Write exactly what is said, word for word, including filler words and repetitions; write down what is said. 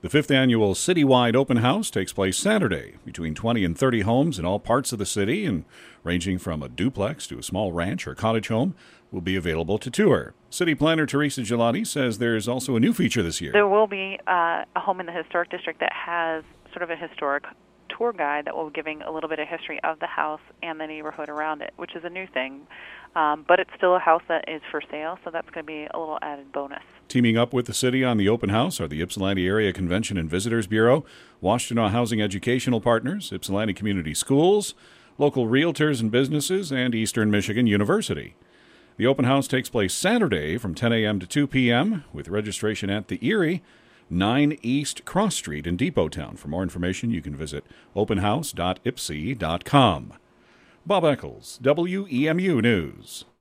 The fifth annual citywide open house takes place Saturday. Between twenty and thirty homes in all parts of the city, and ranging from a duplex to a small ranch or cottage home, will be available to tour. City planner Teresa Gelati says there's also a new feature this year. There will be uh, a home in the historic district that has sort of a historic tour guide that will be giving a little bit of history of the house and the neighborhood around it, which is a new thing. Um, but it's still a house that is for sale, so that's going to be a little added bonus. Teaming up with the city on the open house are the Ypsilanti Area Convention and Visitors Bureau, Washtenaw Housing Educational Partners, Ypsilanti Community Schools, local realtors and businesses, and Eastern Michigan University. The open house takes place Saturday from ten a.m. to two p.m. with registration at the Erie, nine East Cross Street in Depottown. For more information, you can visit open house dot ipsy dot com. Bob Eccles, W E M U News.